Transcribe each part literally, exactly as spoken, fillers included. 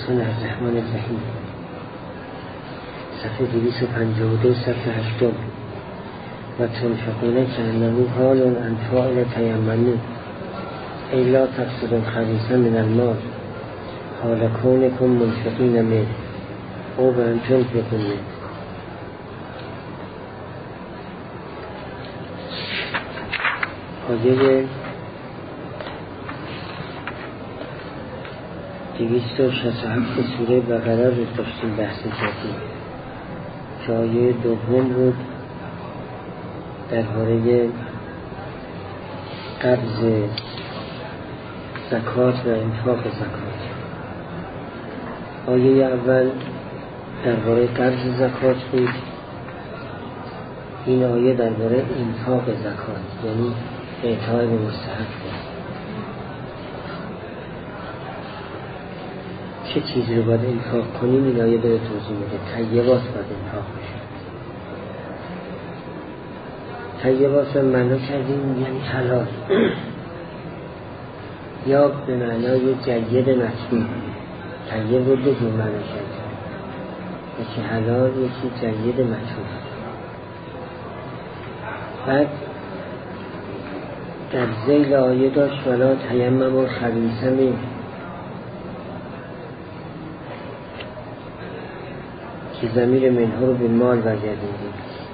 بسم الله الرحمن الرحیم. صفحه دویست و پنجاه و دو صفحه هشتم. و تنفقون کأنه حال عن فاعل تیمموا ای لا تقصدوا الخبیث من المال حال کونکم منفقین منه او به ان تنفقون منه. آیه دویست و شصت و هفت سوره بقره رو داشتیم بحث کردیم که آیه دوم بود درباره قبض زکات و انفاق زکات. آیه اول درباره قبض زکات بود، این آیه درباره انفاق زکات یعنی اعطای به مستحق بود. چه چیزی رو باید انفاق کنیم این آیه داره توضیح میده. طیبات باید انفاق بشه. طیبات رو معنا کردیم یعنی حلال یا به معنای جید مطلوب. طیب رو دو جور معنا کردیم، یکی حلال یکی جید مطلوب. بعد در ذیل آیه داشت ولا تیمموا الخبیث منه که ضمیر منه رو به مال برگردوندیم.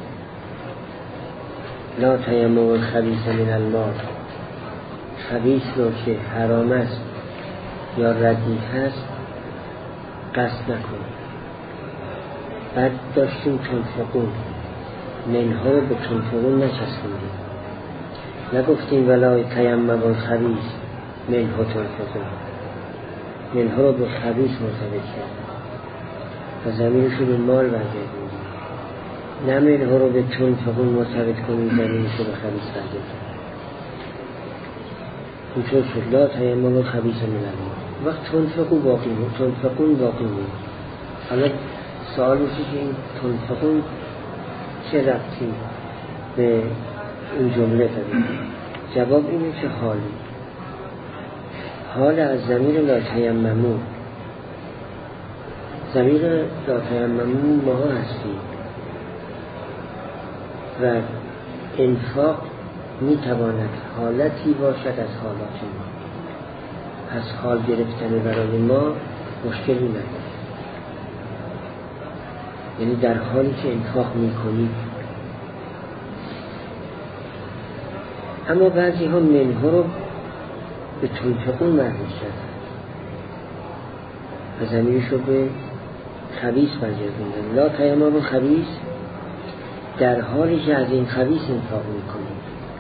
لا تیمموا الخبیث من المال، خبیث رو که حرام است یا ردیء هست قصد نکنیم. بعد داشتیم تنفقون، منها رو به تنفقون نچسبوندیم، نگفتیم ولا تیمموا الخبیث منه تنفقون، منها رو به خبیث مرتبط کردیم و زمینش رو به مال برگردیم. نه منها رو به تنفقون مرتبط کنیم، زمینش رو به خبیث برگردیم. اینطور شد لا تیمموا الخبیث من المال. وقت تنفقون باقی بود، تنفقون باقی بود. حالا سوال میشه که این تنفقون چه ربطی به این جمله داره؟ جواب اینه که حالی حال از ضمیر لا تیمموا، ضمیر لا تیمموا ما هستیم و انفاق میتواند حالتی باشد از حالات ما. از حال گرفتن برای ما مشکلی نداره، یعنی در حالی که انفاق میکنید. اما بعضی ها منها رو به تنفقون مربوط کردن و ضمیرش رو به خبیث برگردوندن. لا تیمموا الخبیث در حالی که از این خبیث انفاق میکنید،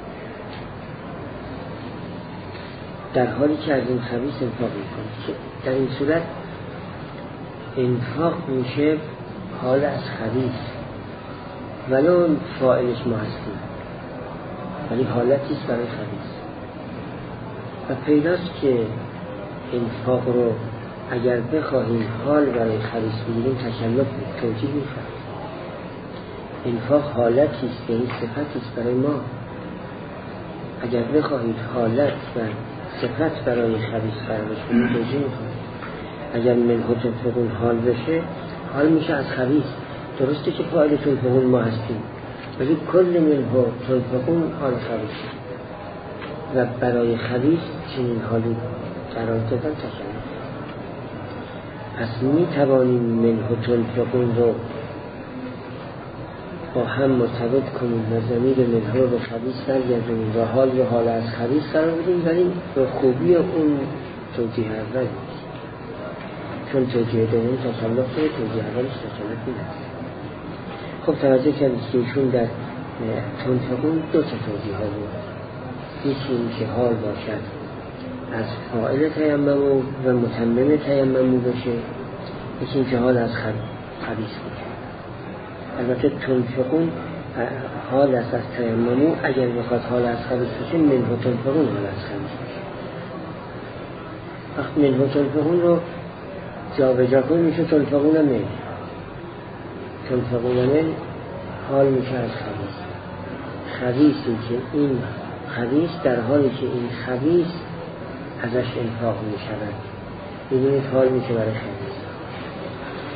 در حالی که از این خبیث انفاق میکنید. در این صورت انفاق میشه حال از خبیث، ولو فاعلش ما هستیم ولی حالتیست برای خبیث. و پیداست که انفاق رو اگر بخواهیم حال برای خبیث بگیریم تکلف توجیه میخواد. انفاق حالتیست یعنی صفتیست برای ما. اگر بخواهید حالت و صفت برای خبیث قرار بشه توجیه میخواد. اگر منه تنفقون حال بشه حال میشه از خبیث. درسته که فاعل تنفقون ما هستیم ولی کل منه تنفقون حال خبیث و برای خبیث چنین حالی قرار دادن تکلف. پس می توانیم منه تنفقون رو با هم مرتبط کنیم و ضمیر منه رو به خبیث برگردونیم و حال رو حال از خبیث قرار بدیم، ولی به خوبی اون توجیه اول چون توجیه دوم تکلف شده، توجیه اولش تکلف نیست. خب توجه کردید که ایشون در تنفقون دو تا توجیه ها بود. یکی این که حال باشد از فاعل تیمموا و متمم تیمموا بشه، یکی این که حال از خبیث باشه. البته تنفقون حال است از تیمموا، اگر بخواد حال از خبیث بشه منه تنفقون حال از خبیث بشه. وقت منه تنفقون رو جا به جا کنیم میشه تنفقون من، تنفقون من حال میشه از خبیث. خبیثی که این خبیث در حالی که این خبیث ازش انفاق میشود، ببینید حال میشه برای خبیث.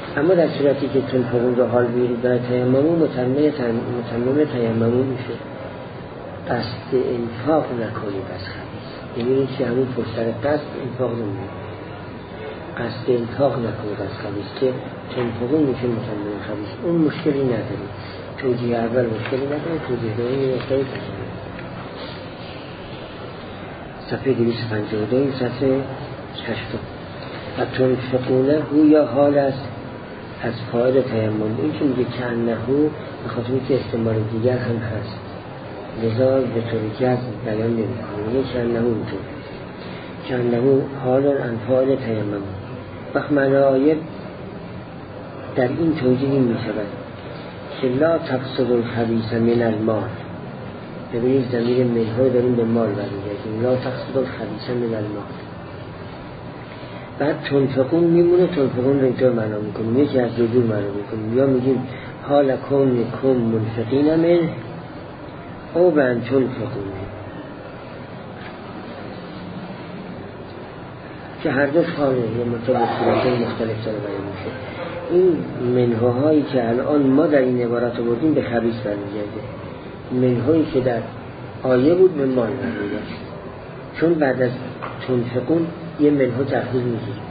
اما در صورتی که تنفقون رو حال بیارید برای تیممون متمم تیممون میشه. قصد انفاق نکنید از خبیث، یعنی که همون پشتر قصد انفاق نمید، قصد انفاق نکنید از خبیث که تنفقون میشه متمم خبیث. اون مشکلی نداره، توجیه اول مشکلی نداره، توجیه دومی مشکلی نداره. صفحه دویست و پنجاه و دو صفحه هشتم. و تنفقونه گویا حال است از فاعل تیمم. این که میگه کأنهو به خاطر اینکه استعمال دیگر هم هست، لذا به طور جزم بیان نمی‌کنه. میگه کأنهو اینطور، کأنهو حال عن فاعل تیمم. وقت معنی آیه در این توجیه می‌شود که لا تقصد الخبیث من المال. ببینید ضمیر منها داریم به مال برمیگردیم. لا تقصد الخبیث من المال. بعد تنفقون میمونه، تنفقون رو اینطور معنا میکنیم، یکی از دو جور معنا میکنیم. یا میگیم حال کون کن منفقین من او بن تنفقون، که هر دو حاله یا مطابق صورتهای مختلف داره بیان میشه. این منهاهایی که الان ما در این عبارت رو بردیم به خبیث برمیگرده، منهایی که در آیه بود به مال برمیگرده، چون بعد از تنفقون یه منها تقدیر میگیریم.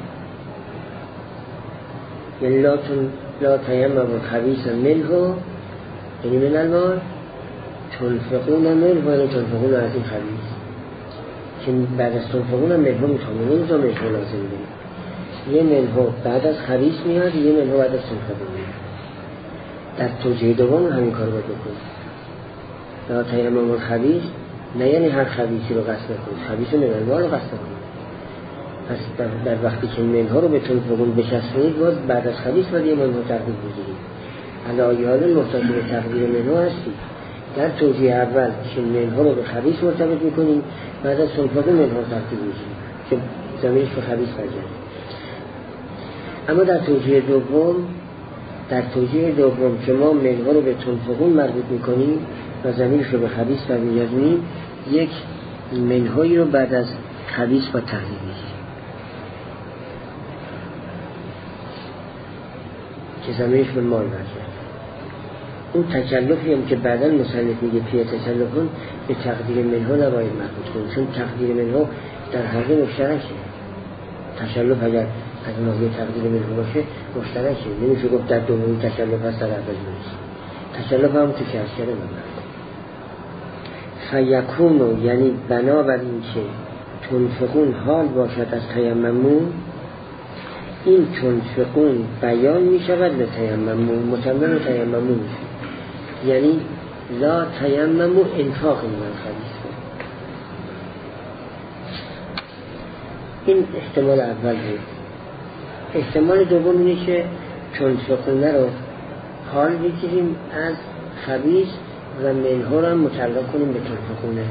یعنی لا, تن... لا تیمم خبیث منها، یعنی من المال، تنفقون منها، یعنی تنفقون از این خبیث، که بعد از تنفقون هم منها میتونم، نمیتونم منها لازم داریم. یه منها بعد از خبیث میاد، یه منها بعد از تنفقون میاد. در توجیه دوم همین کار باید بکنیم. لا تیمم خبیث نه یعنی هر خبیثی رو قصد نکنید، خبیث من المال رو قصد نکنید. پس در, در وقتی که منها رو به تنفقون بچسبونید، باز بعد از خبیث باید یه منها تقدیر بگیرید. علی حال محتاج به تقدیر منها هستید. در توجیه اول که منها رو به خبیث مرتبط میکنید، بعد از تنفقون منها تقدیر میگیرید که ضمیرش به خبیث برگرده. اما در توجیه دوم در توجیه دوم که ما منها رو به تنفقون مربوط میکنیم و ضمیرش رو به خبیث برمیگردونیم، یک منهایی رو بعد از خبیث با تقدیر میگیریم که ضمیرش به مال برگرده. اون تکلفی هم که بعداً مصنف میگه پیه تکلفون به تقدیر منها نباید مربوط کنیم، چون تقدیر منها در هر دو مشترکه. تکلف اگر از ناحیه تقدیر منها باشه مشترکه، نمیشه گفت در دومی تکلف هست در اول نیست. تکلف هم تو شرشره نمید. فیکونو یعنی بنابراین که تنفقون حال باشد از تیممون، این تنفقون بیان می شود به تیممون، متمم تیممون میشه. یعنی لا تیممو انفاق من خبیث. این احتمال اول بود. احتمال دوم اینه که تنفقونه رو حال بگیریم از خبیث و منها رو هم متعلق کنیم به تنفقونه،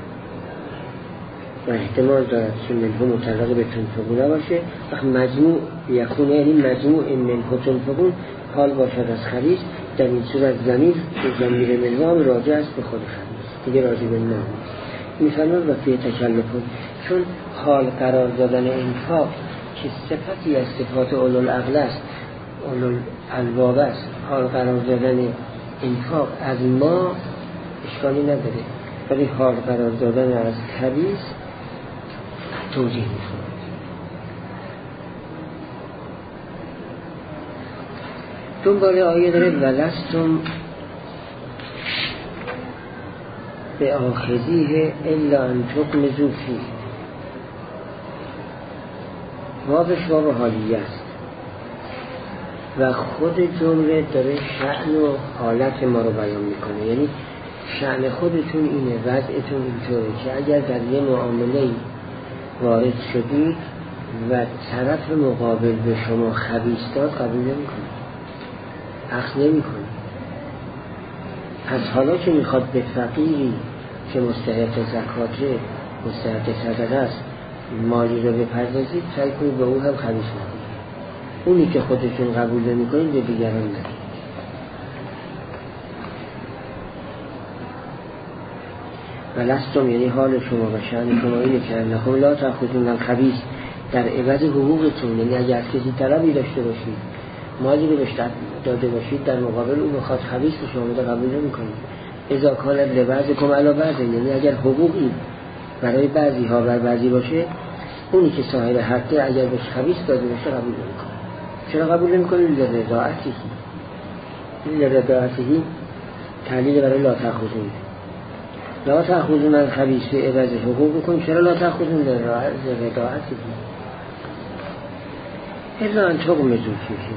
و احتمال دارد که منها متعلق به تنفقونه باشه. وقت مجموع یکونه یعنی مجموع منها تنفقون حال باشد از خبیث. در این صورت ضمیر ضمیر منها هم راجع است به خود خبیث، دیگه راجع به منها میفرماد. و فی تکلفون، چون حال قرار دادن انفاق که صفتی از صفات اولوالعقل است، اولوالالباب است، حال قرار دادن انفاق از ما اشکالی نداره، ولی حال قرار دادن از خبیث توجیه می‌کنه. دنباله آیه داره ولستم به آخذیه الا ان تغمضوا فیه. وابش واب حالیه است و خود جمله داره شأن و حالت ما رو بیان میکنه. یعنی شأن خودتون اینه، وضعتون اینطوره که اگر در یه معامله وارد شدید و طرف مقابل به شما خبیث داد، قبول نمی‌کنید، اخذ نمی‌کنید. از حالا که میخواد به فقیری که مستحق زکاته، مستحق صدقه است، مالی رو بپردازید، سعی کنید به اون هم خبیث نکنید. اونی که خودتون قبول نمی‌کنید به دیگران ندید. ولستم یعنی حال شما و شأن شما اینه که انکم لا تأخذون الخبیث، در عوض حقوقتون. یعنی اگر کسی طلبی داشته باشید مالی رو بهش داده باشید در مقابل اون بخواد خبیث به شما بده قبول نمی‌کنید. اذا کان لبعضکم علی بعض، یعنی اگر حقوقی برای بعضی ها بر بعضی باشه، اونی که صاحب حقه اگر بهش خبیث داده باشه قبول نمی‌کنه. چرا قبول نمی‌کنید؟ لرضاعتی لرضاعتی تعلیل برای لا تأخذون لا تأخذون من خبیث عوض حقوقکم. چرا لا تأخذون لرضاعتی الا ان تغمضوا فیه،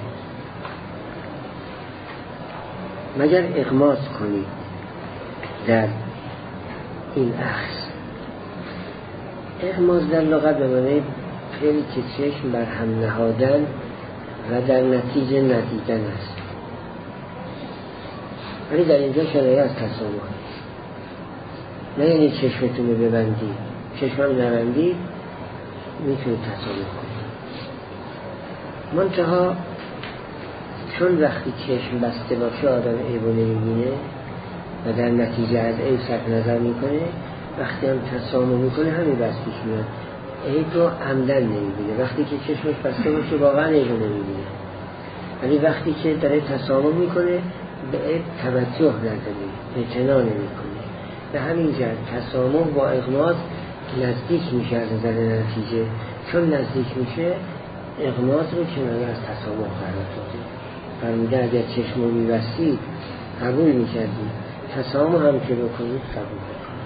مگر اغماض کنید در این اخذ. اغماض در لغت به معنی فعلی که چشم بر هم نهادن و در نتیجه ندیدن است، ولی در اینجا کنایه از تسامح، نه یعنی چشمتون رو ببندید، چشم رو نبندید میتونید تسامح کنید. منتها چون وقتی چشم بسته باشه آدم عیب رو نمیبینه و در نتیجه از عیب صرف نظر میکنه، وقتی هم تسامح میکنه همین بس پیش میاد، عیب رو عمدن نمیبینه. وقتی که چشمش بسته باشه واقعا عیب رو نمیبینه، ولی وقتی که داره تسامح میکنه به عیب توجه نداره، اعتنا نمیکنه. به همین جهت تسامح با اغماض نزدیک میشه از نظر نتیجه. چون نزدیک میشه اغماض رو کنایه از تسامح قرار داده. فرموده اگر چشم رو میبستید قبول میکردید، تسامح هم که بکنید قبول بکنید.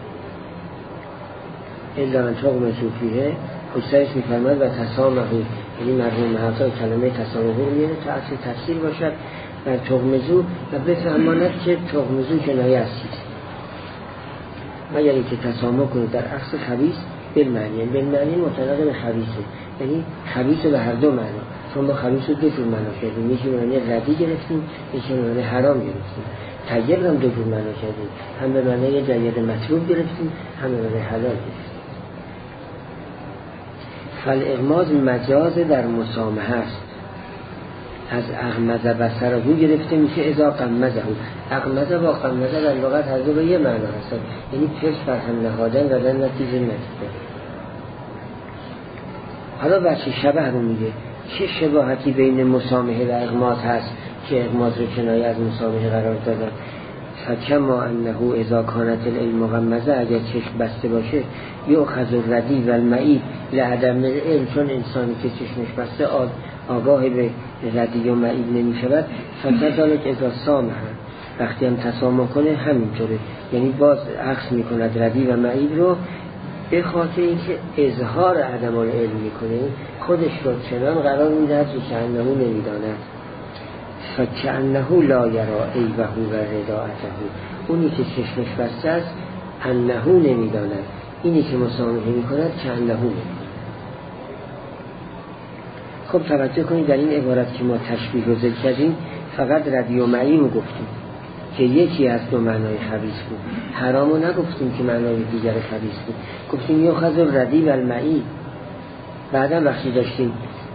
الا ان تغمضوا فیه، خودسرش میفرماد و تسامحوا، یعنی مرحوم حافظ کلمه تسامح رو میاره تا اصل تفسیر باشد و تغمضوا و بفهماند که تغمضوا کنایه از چیست، مگر اینکه تسامح کنید در اصل خبیث بالمعنی، بالمعنی مطابق به خبیثه، یعنی خبیث به هر دو معنا. چون ما خبیث رو دو جور معنا کردیم، یکی به معنی ردی گرفتیم، یکی به معنی حرام گرفتیم. طیب هم دو جور معنا کردیم، هم به معنی جید مطلوب گرفتیم، هم به معنی حلال گرفتیم. فالاغماض مجاز در مسامحه است. از اغمض بصره گرفته میشه اذا غمضه. اغمض با غمض در لغت هر دو به یه معنا هستند، یعنی پشت بر هم نهادن و در نتیجه ندیدن. حالا بچه شبه رو میگه، چه شباهتی بین مسامحه و اغماض هست که اغماض رو کنایه از مسامحه قرار دادن. فکما انه اذا کانت العلم مغمضه، اگر چشم بسته باشه یؤخذ الردی و المعیب لعدم العلم، چون انسانی که چشمش بسته آگاه به ردی و معیب نمی شود. فکذالک اذا سامح، وقتی هم تسامح کنه همینطوره، یعنی باز عکس می کند ردی و معیب رو، به خاطر اینکه اظهار عدم العلم میکنه، خودش رو چنان قرار میدهد که انه نمیداند. فکأنه لا یرا عیبه و رداعته، اونی که چشمش بسته است انه نمیداند، اینی که مسامحه میکند که انه نمیداند. خب توجه کنید در این عبارت که ما تشبیه رو ذکر کردیم فقط ردی و معیب رو گفتیم که یکی از دو معنای خبیث بود، حرام رو نگفتیم که معنای دیگر خبیث بود، گفتیم یؤخذ الردی و المعیب. بعدا وقتی داشتیم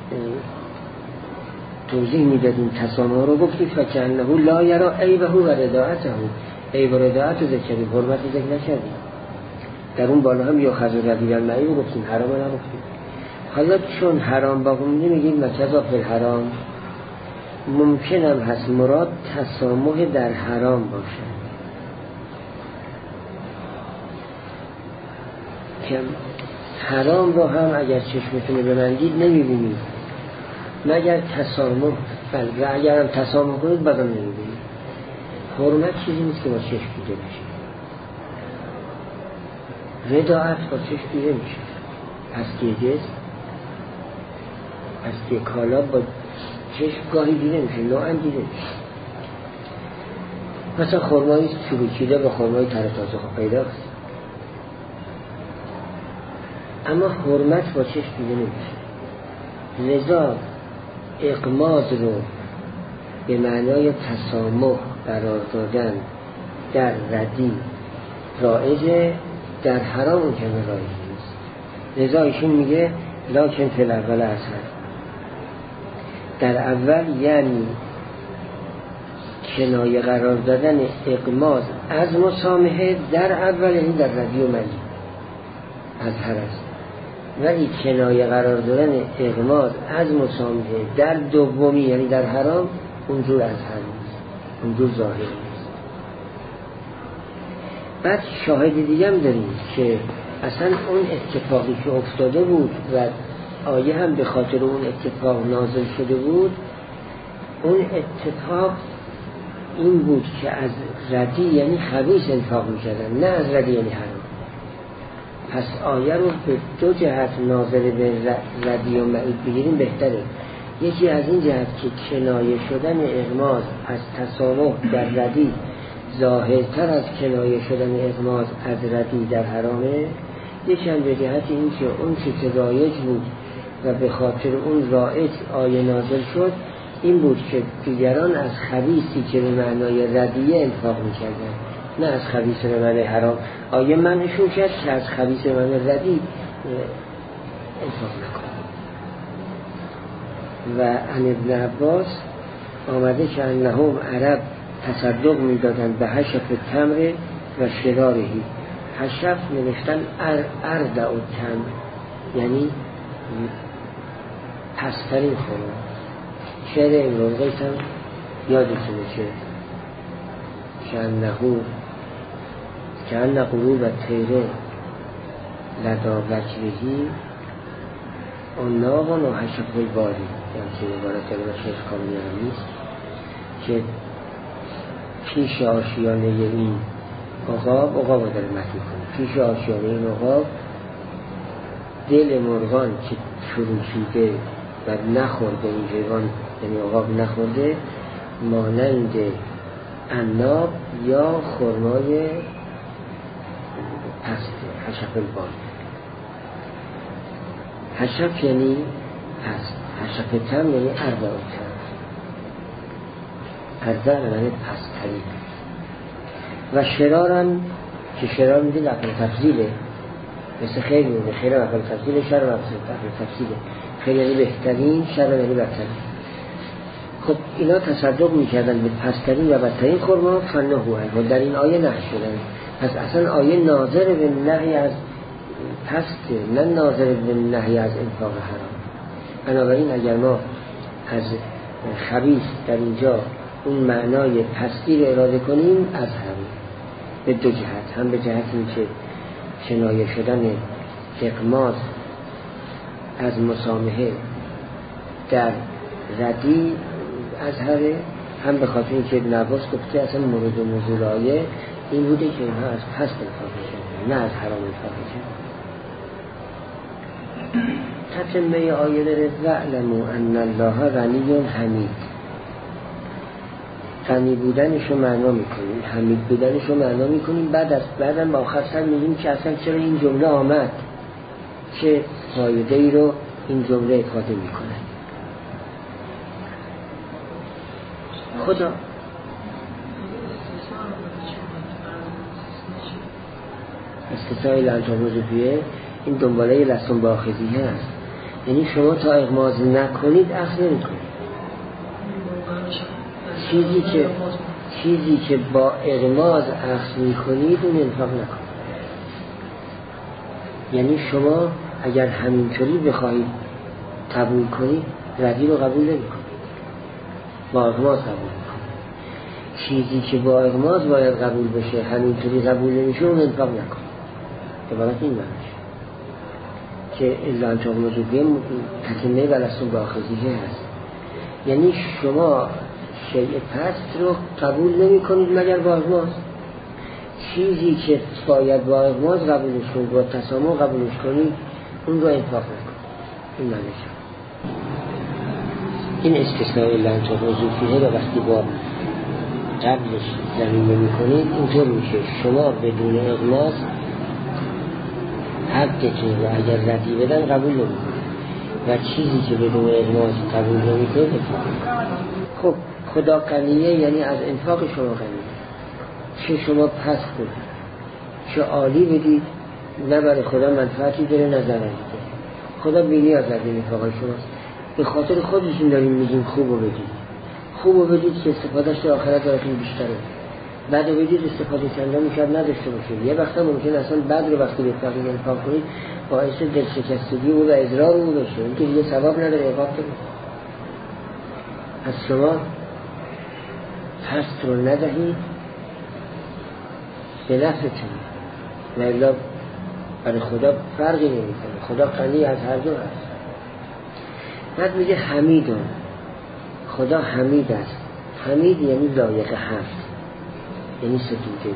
توضیح میدادیم تسامح رو گفتیم فکأنه لا یرا عیبه و رداعته، عیب و رداعت رو ذکر کردیم، حرمت رو ذکر نکردیم. در اون بالا هم یؤخذ الردی و المعیب رو گفتیم، حرام رو نگفتیم. حالا چون حرام باقی مونده میگیم مکذا فی الحرام، ممکنم هست مراد تسامح در حرام باشه، که حرام رو هم اگر چشمتون رو ببندید نمیبینید مگر تسامح، و اگر هم تسامح کنید بازم نمیبینید. حرمت چیزی نیست که با چشم دیده بشه، رداعت با چشم دیده میشه. هستی جسم، هستی کالا با چشم گاهی دیده میشه، نوعا دیده میشه. مثلا خرمایی چروکیده با خرمای تر تازه خب پیداست، اما حرمت با چشم دیده نمیشه. لذا اغماض رو به معنای تسامح قرار دادن در ردی رایجه، در حرام اون کنه رایج نیست. لذا ایشون میگه لکن فی الاول اثر، در اول یعنی کنایه قرار دادن اغماض از مسامحه در اول، یعنی در ردی و منی از هر است. ولی کنایه قرار دادن اغماض از مسامحه در دومی یعنی در حرام اونجور از نیست، اونجور ظاهر نیست. بعد شاهد دیگه هم داریم که اصلا اون اتفاقی که افتاده بود و آیه هم به خاطر اون اتفاق نازل شده بود، اون اتفاق این بود که از ردی یعنی خبیث انفاق میکردن، نه از ردی یعنی حرام. پس آیه رو به دو جهت ناظر به ردی و معید بگیریم بهتره. یکی از این جهت که کنایه شدن اغماض از تسامح در ردی ظاهرتر از کنایه شدن اغماض از ردی در حرامه. یکی هم به جهت این که اون که رایج بود و به خاطر اون رایج آیه نازل شد این بود که دیگران از خبیثی که به معنای ردیه انفاق میکردن، نه از خبیث به معنای حرام. آیه منشون کرد که از خبیث به معنای ردی انفاق نکن. و عن ابن عباس آمده که انهم عرب تصدق میدادن به حشف تمر و شرارهی. حشف نوشتن اردع و تمر یعنی پسترین خورم. شعر امرون قیس هم یادتونه که شنهو که ان قلوب تیره لدا وجهی اوناغان و حشف الباری، یعنی که عبارت کلمه شیخ کاملی هم نیست که پیش آشیانه این عقاب عقاب رو داره مطلب کنه. پیش آشیانه این عقاب دل مرغان که چروکیده و نخورده این حیوان یعنی عقاب نخورده مانند عناب یا خرمای پست حشف البار. حشف یعنی پست، حشف تم یعنی اربع تم، اربع یعنی پست ترین. و شرارم که شرار میده لقل تفضیله، مثل خیلی میده خیلی لقل تفضیله، شر لقل تفضیله، خیلی یعنی بهترین، شر یعنی بدترین. خب اینا تصدق میکردن به پسترین و بدترین خرما فنه و در این آیه نهی شدن. پس اصلا آیه ناظر به نهی از پسته، نه ناظر به نهی از انفاق حرام. بنابراین اگر ما از خبیث در اینجا اون معنای پستی رو اراده کنیم از حرام به دو جهت، هم به جهت این که کنایه شدن اغماض از مسامحه در ردی اظهره، هم به خاطر اینکه ابن عباس گفته اصلا مورد نزول آیه این بوده که اینها از پست انفاق می‌کنن نه از حرام انفاق می‌کنن. تتمه آیه داره وَاعْلَمُوا أَنَّ اللَّهَ غَنِیٌّ حمید. غنی بودنش رو معنا میکنیم، حمید بودنش رو معنا میکنیم. بعد از بعدم آخر سر میگیم که اصلا چرا این جمله آمد، چه فایده ای رو این جمله افاده میکنه. خدا استثنای لنتاموزوفیه این دنباله لسون باخذیه هست، یعنی شما تا اغماض نکنید اخذ نمیکنید. چیزی که چیزی که با اغماض اخذ میکنید اون انفاق نکنید. یعنی شما اگر همینطوری بخواهید قبول کنید ردی رو قبول نمیکنید، با اغماض قبول میکنید. چیزی که با اغماض باید قبول بشه همینطوری قبول نمیشه اون انفاق نکنید. عبارت این معنیش که الا تغمضوا تتمه و لستم باخذیه هست. یعنی شما شیء پست رو قبول نمی کنید مگر با اغماض. چیزی که باید با اغماض قبولش کنید، با تسامح قبولش کنید، اون رو انفاق نکنید. این معنیش این استثناء الا تغمضوا فیه رو وقتی با قبلش زمینه می کنید اینطور میشه شما بدون اغماض حقتون رو اگر ردی بدن قبول نمیکنید و چیزی که بدون اغماض قبول نمیکنید انفاق. خب خدا غنیه یعنی از انفاق شما غنیه، چه شما پس کنید چه عالی بدید نه برای خدا منفعتی داره نه ضرری داره. خدا بی‌نیاز از انفاق شماست. به خاطر خودتون داریم میگیم خوبو بدید، خوبو بدید که استفادهش در آخرت براتون بیشتره. بعد وجود استفاده چندان میشد نداشته باشه. یه وقتا ممکن اصلا بعد رو وقتی به فقیر انفاق کنید باعث دلشکستگی او و اضرار او بشه، اینکه دیگه ثواب نداره عقاب کنید. از شما هست رو ندهید به نفعتون و الا برای خدا فرقی نمیکنه. خدا غنی از هر دو هست. بعد میگه حمیدون، خدا حمید است. حمید یعنی لایق حمد، یعنی ستوده.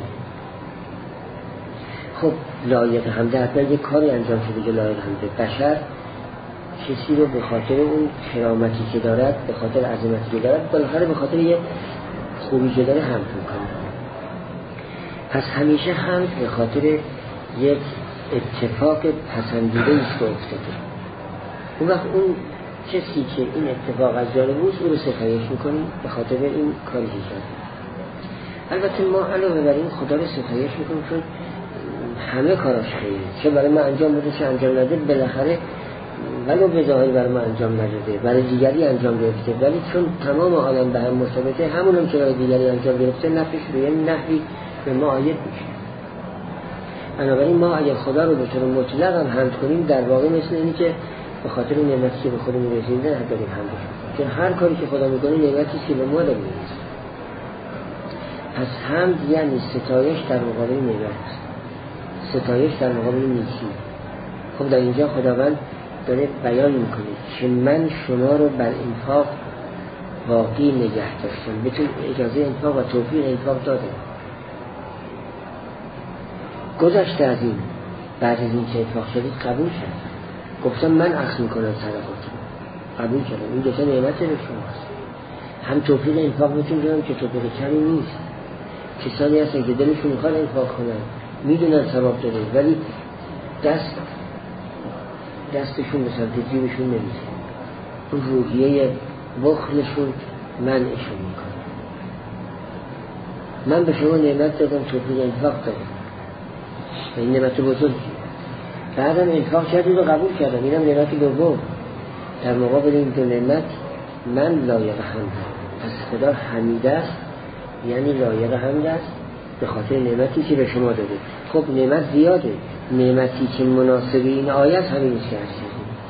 خب لایق حمد حتما یک کاری انجام شده که لایق حمده. بشر کسی رو به خاطر اون کرامتی که دارد، به خاطر عظمتی که دارد، بالاخره به خاطر یه خوبی که داره حمد میکنه. پس همیشه حمد به خاطر یک اتفاق پسندیده ایست که افتاده. اون وقت اون کسی که این اتفاق از جانب اوست او رو ستایش میکنیم به خاطر این کاری که کرد. البته ما علاوه بر این خدا رو ستایش میکنیم چون همه کاراش خیره، چه برای ما انجام بده چه انجام نده، بالاخره ولو به ظاهر برای ما انجام نداده برای دیگری انجام گرفته، ولی چون تمام عالم به هم مرتبطه، همون هم که برای دیگری انجام گرفته نفعش رو یه نحوی به ما عاید میشه. بنابراین ما اگر خدا رو به طور مطلق هم حمد کنیم در واقع مثل اینی که به خاطر نعمتی که به خودمون رسیده داریم حمد کنیم، چون هر کاری که خدا میکنه نعمتی که به ما داره میرسه. پس حمد یعنی ستایش در مقابل نعمت، ستایش در مقابل نیکی. خب در اینجا خداوند داره بیان میکنه که من شما رو بر انفاق باقی نگه داشتم، بهتون اجازه انفاق و توفیق انفاق داده. گذشته از این، بعد از این که انفاق شدید قبول کرد، گفتم من اخذ میکنم صدقاتون، قبول کردم. این دوتا نعمت به شماست. هم توفیق انفاق بهتون دادم که توفیق کمی نیست. کسانی هستن که دلشون میخواد انفاق کنن، میدونن ثواب داره، ولی دست دستشون به سمت جیبشون نمیشه. اون روحیه بخلشون منعشون میکنه. من به شما نعمت دادم، توفیق انفاق دادم، این نعمت بزرگی. بعدم انفاق کردید و قبول کردم، اینم نعمت دوم. در مقابل این دو نعمت من لایق حمدم. پس خدا حمید است، یعنی لایق حمد است به خاطر نعمتی که به شما داده. خب نعمت زیاده، نعمتی که مناسب این آیت همین است که هست.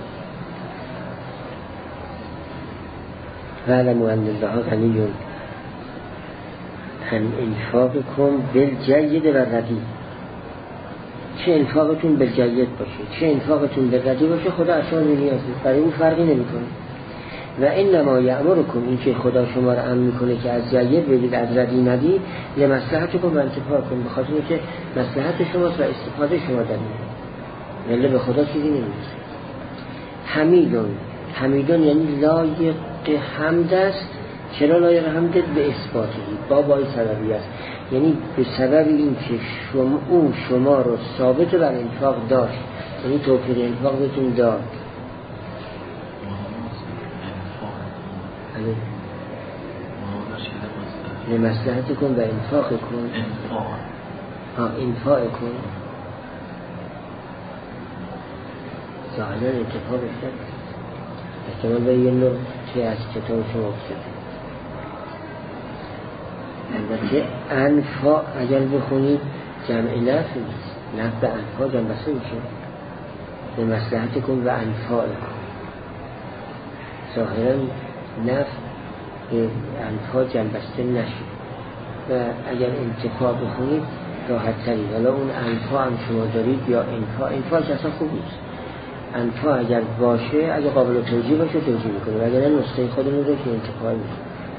وَاعْلَمُوا أَنَّ اللَّهَ غَنِیٌّ عَنْ إِنْفَاقِکُمْ بِالْجَیِّدِ وَالرَّدِیء. چه انفاقتون بالجید باشه، چه انفاقتون بالردی باشه، خدا اصلا نیازه، برای اون فرقی نمیکنه. و انما یأمرکم، این که خدا شما رو امر میکنه که از جید بدید از ردی ندید، لمصلحتکم و انتفاعکم، به خاطر که مصلحت شماست و استفاده شما در این، ولی به خدا چیزی نمیرسه. حمیدون، حمیدون یعنی لایق حمد است. چرا لایق حمد؟ به اثباتی، با بای سببی است، یعنی به سبب این که شما او شما رو ثابت بر انفاق داشت، یعنی توفیق انفاق بهتون داد. لمصلحت کن و انفاق کن، ها انفاق کن، ظاهرا انتفاق بشتر احتمال به یه نوع چه از کتاب شما افتاده. البته انفا اگر بخونید جمع نفع نیست، نفع به انفا جمع بسته میشه. به مصلحت کن و انفا کن، ظاهرا نفع به انفا جمع بسته نشد و اگر انتفا بخونید راحت تری. حالا اون انفا هم شما دارید یا انفا، انفا که اصلا خوب نیست. انفا اگر باشه، اگر قابل توجیه باشه توجیه میکنه، و اگر نسخه خودمون رو که انتفا میشه.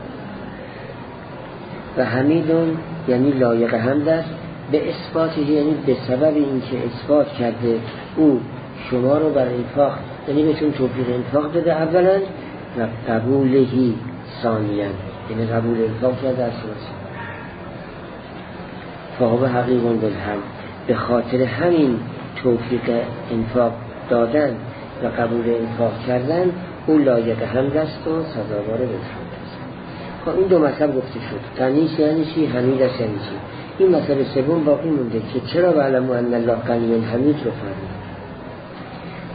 و حمیدون یعنی لایق حمد است، به اثباتی، یعنی به سبب اینکه اثبات کرده او شما رو بر انفاق، یعنی بهتون توفیق انفاق داده اولا، و قبولهی ثانیاً، یعنی قبول انفاق کرده از شما. فهو حقیقون بالحمد، به خاطر همین توفیق انفاق دادن و قبول انفاق کردن او لایق حمد است و سزاوار بهشت. خب این دو مطلب گفته شد. غنی یعنی چی؟ حمید است یعنی چی؟ این مطلب سوم باقی مونده که چرا وَاعْلَمُوا أَنَّ اللَّهَ غَنِیٌّ حمید رو فرمود.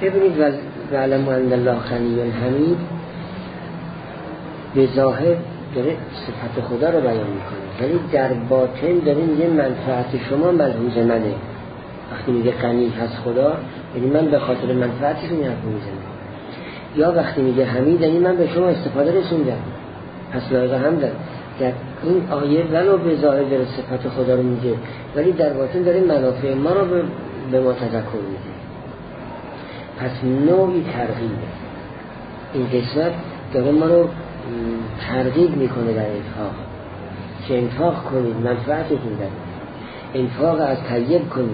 ببینید وَاعْلَمُوا أَنَّ اللَّهَ غَنِیٌّ حمید به ظاهر داره صفت خدا رو بیان میکنه، ولی در باطن داره میگه منفعت شما ملحوظ منه. وقتی میگه غنی هست خدا، یعنی من به خاطر منفعتش این حرف میزنم. یا وقتی میگه حمید، یعنی من به شما استفاده رسوندم، پس لایق حمدم. در این آیه ولو به ظاهر داره صفت خدا رو میگه، ولی در باطن داره منافع ما رو به, به ما تذکر میده. پس نوعی ترغیبه. این قسمت داره ما رو ترغیب میکنه در انفاق، که انفاق کنید منفعتتون داره، انفاق از طیب کنید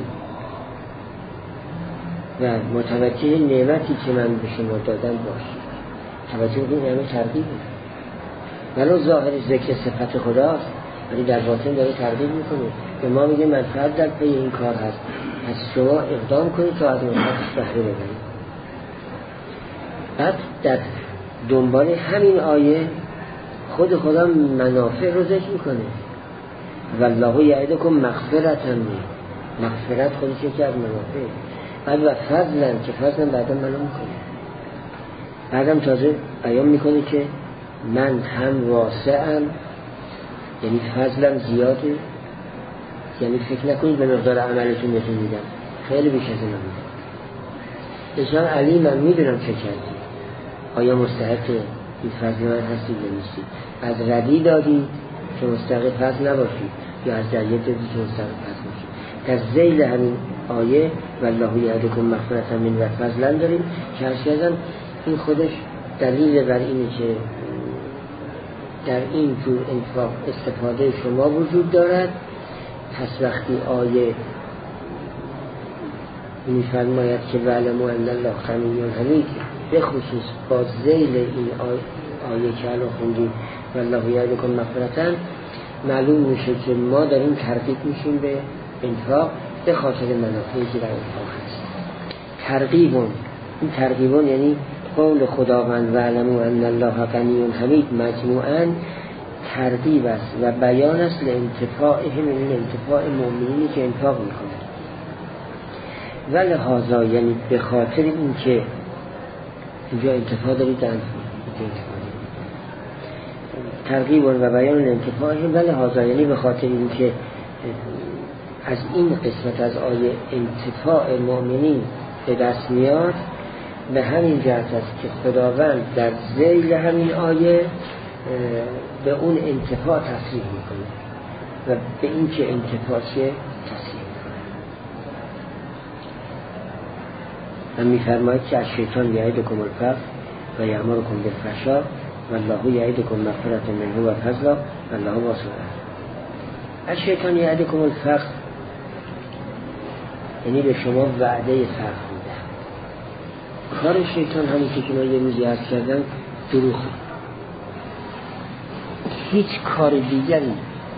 و متوجه نعمتی که من به شما دادم باشید. توجه کنید، همه ترغیبه. ولو ظاهرش ذکر صفت خداست، ولی در باطن داره ترغیب میکنه. به ما میگه منفعت در پی این کار هست، پس شما اقدام کنید تا از منفعتش بهره ببرید. بعد در دنبال همین آیه خود خدا منافع رو ذکر میکنه. والله یعدکم مغفرة، مغفرت خودش یکی از منافع. بعد و فضلا، که فضلا بعدا معلوم میکنه، بعدم تازه بیان میکنه که من هم واسعم، یعنی فضلم زیاده، یعنی فکر نکنید به مقدار عملتون بهتون میدم، خیلی بیش از این میدم. انسان علی من میدونم چه کردی، آیا مستحق این فضل من هستید یا نیستید. از ردی دادی که مستحق فضل نباشید، یا از جریت دادی که مستحق فضل باشید. در ذیل همین آیه والله یعدکم مغفرة من و فضلا داریم که هر شدن این خودش دلیل بر اینه که در این جور انفاق استفاده شما وجود دارد. پس وقتی آیه میفرماید که وعلموا ان الله غنی حمید، به خصوص با ذیل این آیه, آیه که الان خوندیم والله یعدکم مغفرة، معلوم میشه که ما داریم ترغیب میشیم به انفاق به خاطر منافعی که در انفاق هست. ترغیبون، این ترغیبون یعنی قول خداوند وعلموا ان الله غنی حمید مجموعاً ترغیب است و بیان است لانتفاعهم، این انتفاع مؤمنینی که انفاق میکنند. ولهذا یعنی به خاطر این که اینجا انتفاع دارید در ترغیب و بیان لانتفاعهم، ولهذا یعنی به خاطر این که از این قسمت از آیه انتفاع مؤمنین به دست میاد، به همین جهت است که خداوند در ذیل همین آیه به اون انتفاع تصریح میکنه و به این که انتفاع چیه تصریح میکنه و میفرماید که از شیطان یعدکم الفقر و یأمرکم بالفحشاء والله یعدکم مغفرة منه و فضلا والله واسع علیم. از شیطان یعدکم الفقر یعنی به شما وعده فقر میده. کار شیطان همین که ما یه روزی عرض کردن دروغه، هیچ کار دیگری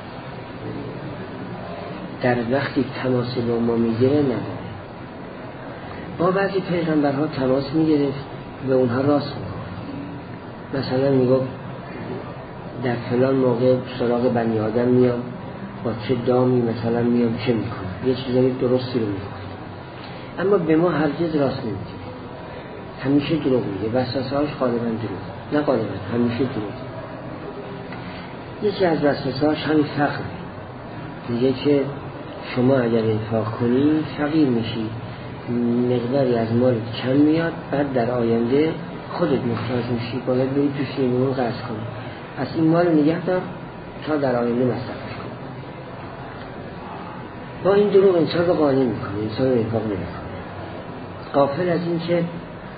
در وقتی تماس با ما میگیره نداره. با بعضی پیغمبرها تماس میگرفت به اونها راست میگفت، مثلا میگفت در فلان موقع سراغ بنی آدم میام، با چه دامی مثلا میام چه میکنم، یه چیزایی درستی رو میگفت. اما به ما هرگز راست نمیگه، همیشه دروغ میگه. وسوسه‌هاش غالبا دروغ، نه غالبا همیشه دروغ. یکی از وسوسه‌هاش همین فقر، میگه که شما اگر انفاق کنی فقیر میشی، مقداری از مال کم میاد، بعد در آینده خودت محتاج میشی، باید بری تو شیمون قرض کنی، پس این مال نگه دار تا در آینده مصرفش کنی. با این دروغ انسان رو قانع میکنه، انسان رو انفاق نمیکنه، غافل از این که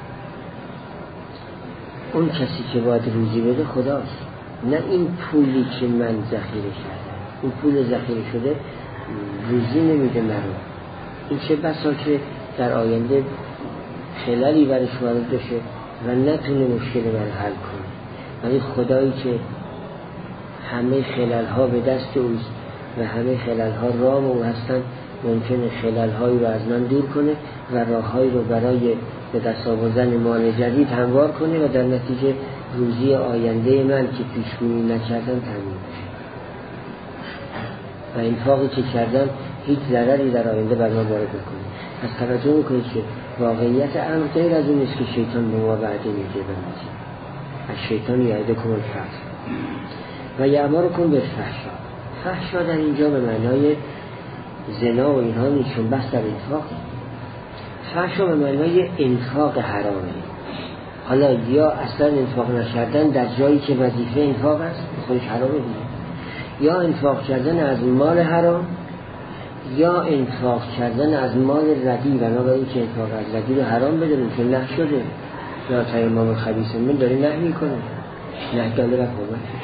اون کسی که باید روزی بده خداست، نه این پولی که من ذخیره کردم. اون پول ذخیره شده روزی نمیده مرا. این چه بسا که در آینده خلالی برش وارد بشه و نتونه مشکل من حل کنه، ولی خدایی که همه خلال ها به دست اوست و همه خلال ها رام او هستن، ممکنه خلال هایی رو از من دور کنه و راه هایی رو برای به دست آوردن مال جدید هموار کنه و در نتیجه روزی آینده من که پیش‌بینی نکردم تامین بشه و انفاقی که کردم هیچ ضرری در آینده بر ما وارد نکنه. پس توجه میکنید که واقعیت امر غیر از اون است که شیطان به ما وعده میده. از شیطان یعدکم الفقر و یأمرکم بالفحشاء. فحشا در اینجا به معنای زنا و اینها نیست، چون بحث در انفاق. فحشا به معنای انفاق حرامه. حالا یا اصلا انفاق نکردن در جایی که وظیفه انفاق است خودش حرامه دیگه، یا انفاق کردن از مال حرام، یا انفاق کردن از مال ردی. بنابراین که انفاق از ردی رو حرام بدونیم که نه شده یا تیمم الخبیث من داره نه میکنه، نه داله و حرمتش.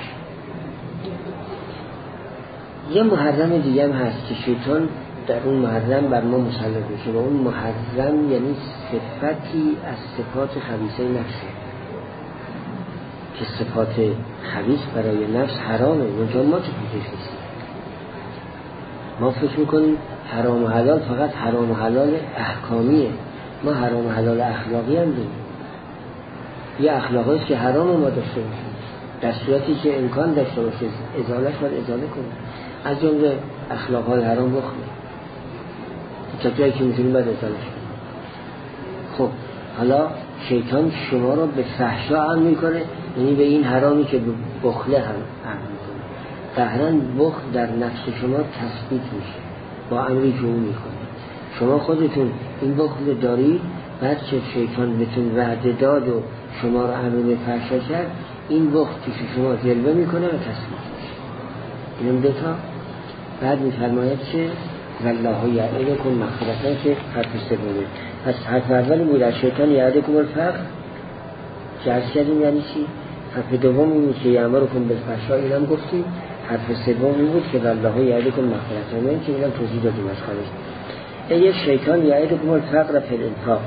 یه محرم دیگه هم هست که شیطان در اون محرم بر ما مسلط میشه و اون محرم یعنی صفتی از صفات خبیثه نفسه که صفات خبیث برای نفس حرامه. اونجا ما چه پیشش نیستیم، ما فکر میکنیم حرام و حلال فقط حرام و حلال احکامیه، ما حرام و حلال اخلاقی هم داریم. یه اخلاقی است که حرام ما داشته باشیم، در صورتی که امکان داشته باشه ازالش باید ازاله کنیم. از جمله اخلاقهای حرام بخونه تا جایی که میتونیم باید ازالش کنیم. خب حالا شیطان شما رو به فحشا عمل میکنه، یعنی به این حرامی که به بخله هم عمل میکنه. قهرن بخل در نفس شما تثبیت میشه با امری که اون میکنه. شما خودتون این بخل دارید، بعد که شیطان بهتون وعده داد و شما رو امر به فحشا کرد، این بخل که شما جلوه میکنه و تثبیت میشه. اینم دوتا. بعد میفرماید که والله یعدکم مغفرة که حرف سومه. پس حرف اولی بود از شیطان یعدکم الفقر که عرض کردیم یعنی چی؟ حرف دوم این که یأمرکم بالفحشاء اینم گفتیم. حرف سوم این بود که والله یعدکم مغفرة من که اینم توضیح دادیم از خارج. ای شیطان یعدکم الفقر فی الانفاق.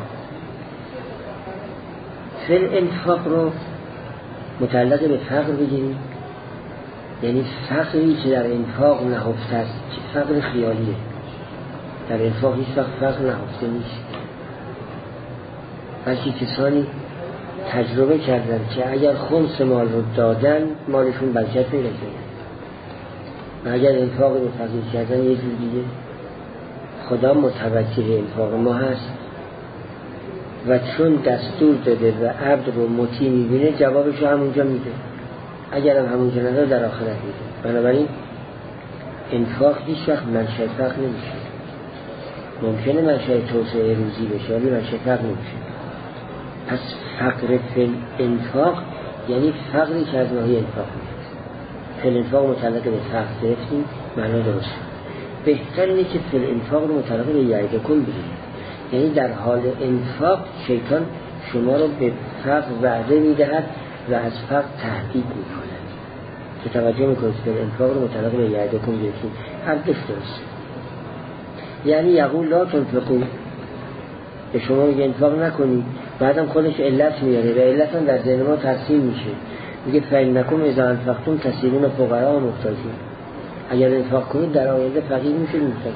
فی الانفاق رو متعلق به فقر بگیریم، یعنی فقری که در انفاق نهفته است، که فقر خیالیه. در انفاق هیچ وقت فقر نهفته نیست، بلکه کسانی تجربه کردن که اگر خمس مال رو دادن مالشون برکت پیدا کرد و اگر انفاق رو فقیر کردن یه جور دیگه. خدا متوجه انفاق ما هست و چون دستور داده و عبد رو مطیع میبینه جوابش رو همونجا میده، اگر هم همونجا نداره در آخرت میده. بنابراین انفاق هیچ وقت منشأ فقر نمیشه. ممکنه منشأ توسعه روزی بشه ولی منشأ فقر نمیشه. پس فقر فی الانفاق یعنی فقری که از ناحیه انفاق میشه. فی الانفاق متعلق به فقر گرفتیم، معنا درست. بهتر اینه که فی الانفاق رو متعلق به یعدکم بگیریم، یعنی در حال انفاق شیطان شما رو به فقر وعده میدهد و از فقر تهدید میکنه که توجه میکنید که انفاق رو متعلق به یعدکم گرفتیم. هر دوش درست. یعنی یقول لا تنفقوا، به شما میگه انفاق نکنید، بعدم خودش علت میاره و علت هم در ذهن ما ترسیم میشه. میگه فإنکم اذا انفقتم تصیرون فقراء و محتاجین. اگر انفاق کنید در آینده فقیر میشید، محتاج.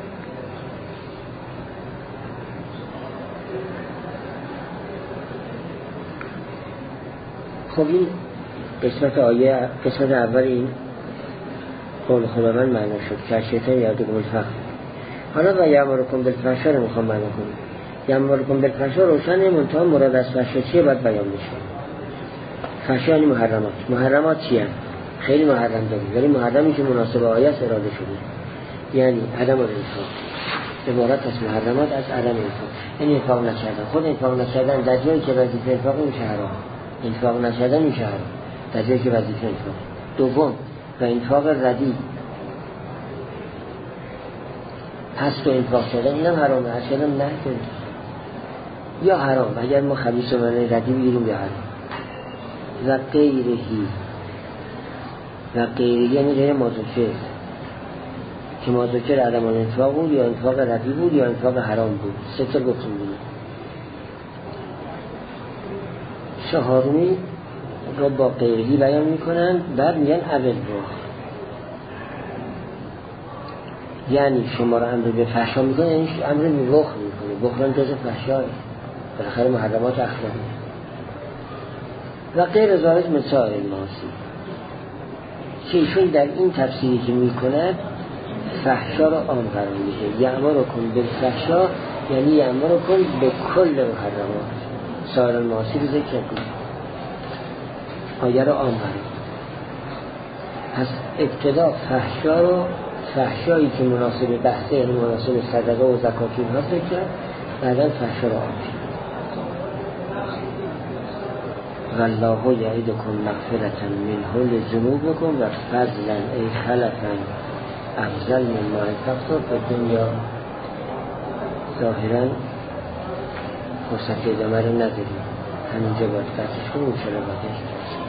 خب این قسمت آیه، قسمت اول این قول خداوند معنا شد که شیطان یعدکم الفقر. حالا و یأمرکم بالفحشاء رو میخوام معنا کنم. یأمرکم بالفحشاء روشنه، منتها مراد از فحشا چیه باید بیان بشه. فحشا یعنی محرمات. محرمات چیه؟ خیلی محرم داریم، ولی محرمی که مناسب آیه است اراده شده، یعنی عدم الانفاق. عبارت از محرمات از عدم انفاق، یعنی انفاق نکردن. خود انفاق نکردن در جایی که وظیفه انفاق میشه حرام، انفاق نکردن میشه حرام در جایی که وظیفه انفاق. دوم و انفاق ردی، هست و انفاق کردن اینم حرامه، هست کردن نه کنید یا حرام. اگر ما خبیث و منع ردی بگیریم یا حرام. و غیرهی، و غیرهی یعنی غیر مازوکه که مازوکه عدم الانفاق بود یا انفاق ردی بود یا انفاق حرام بود. سه تا گفتیم بود. چهارمی رو با غیرهی بیان میکنن، بعد میگن اول رو، یعنی شما رو امر به فحشا میکنه، یعنی امر به بخل میکنه. بخل هم جز فحشاه، بالاخره محرمات اخلاقی. و غیر ذالک من سایر المعاصی، که ایشون در این تفسیری که میکنه فحشا رو عام قرار میده. یأمرکم بالفحشاء یعنی یأمرکم به کل محرمات سایر المعاصی رو ذکر کنه، آیه رو عام قرار. پس ابتدا فحشا رو، فحشایی که مناسب بحثه یعنی مناسب صدقه و زکات اینها فکر کرد، بعدا فحشا رو آمد. والله یعیدکم مغفرة منه لذنوبکم و فضلا ای خلفا افضل مما انفقتم فی دنیا. ظاهرا فرصت ادامه رو نداریم، همینجا باید بحثش کنیم. ان شاءالله